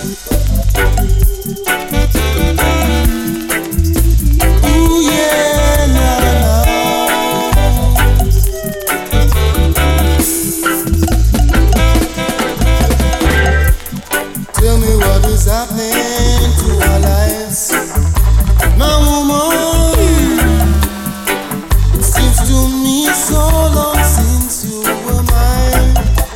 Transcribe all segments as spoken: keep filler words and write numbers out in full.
Ooh yeah, no, no. Tell me what is happening to our lives, my woman. It seems to me so long since you were mine.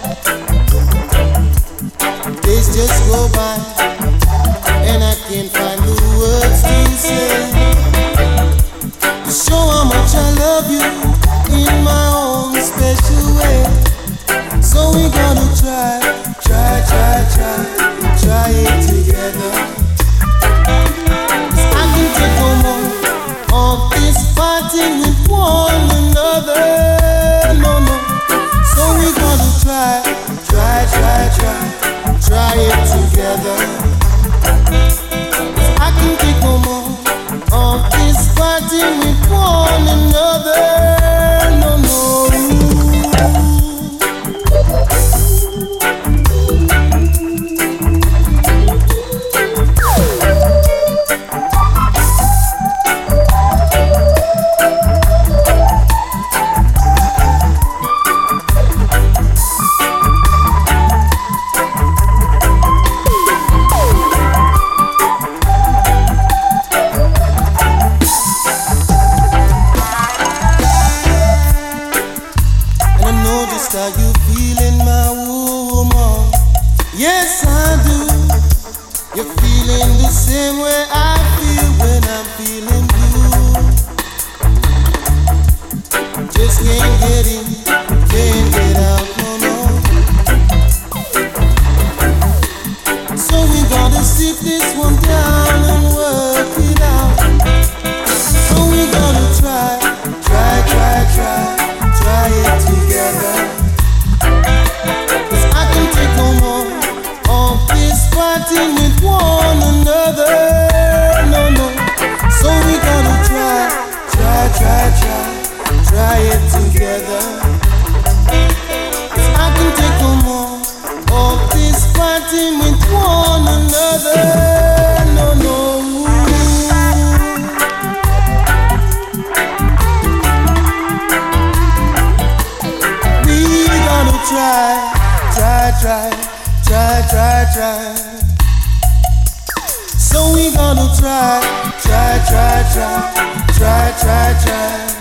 Days just go by and I can't find the words to say to show how much I love you in my own special way. So we gotta try, try, try, try, try it together. 'Cause I can take no more of this fighting with one another. No, no. So we gotta try, try, try, try, try it together. 'Cause I can take no more of this fighting with one another. No, no. How you feeling, my woman? Yes, I do. You're feeling the same way I feel when I'm feeling blue. Just can't get in, can't get out, no, no. So we gotta sit this one down and work it out. So we gotta try, try, try, try, try it together. Fighting with one another, no, no. So we gotta try, try, try, try, try it together. 'Cause I can take no more of this fighting with one another, no, no. We gotta try, try, try, try, try, try. So we gonna try, try, try, try, try, try, try.